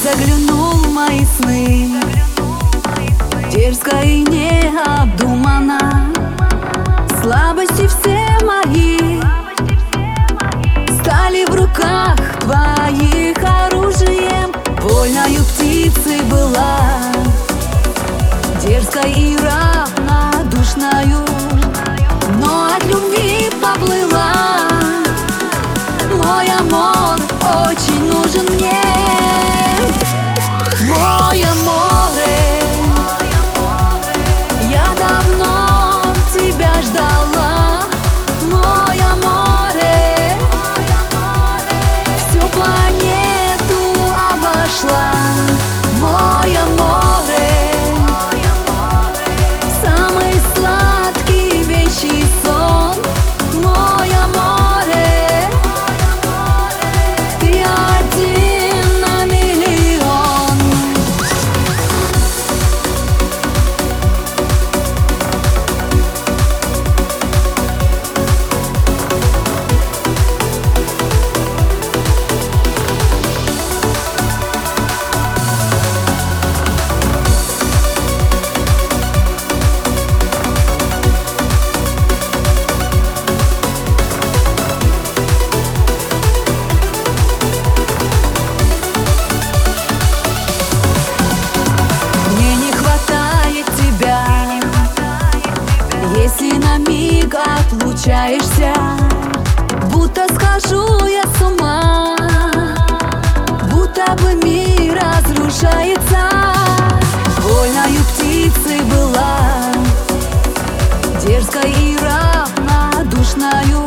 заглянул в мои сны, дерзко и необдуманно. Слабости все мои стали в руках твоих оружием. Вольною птицей была, дерзкой и равнодушною, но от любви поплыла. Мой амор очень нужен мне. Мой аморе, я давно тебя ждала. Мой аморе, всю планету обошла. Мой аморе, самый сладкий вещий сон. Мой аморе, ты один на миллион. Если на миг отлучаешься, будто схожу я с ума, будто бы мир разрушается. Вольною птицей была, дерзкой и равнодушною,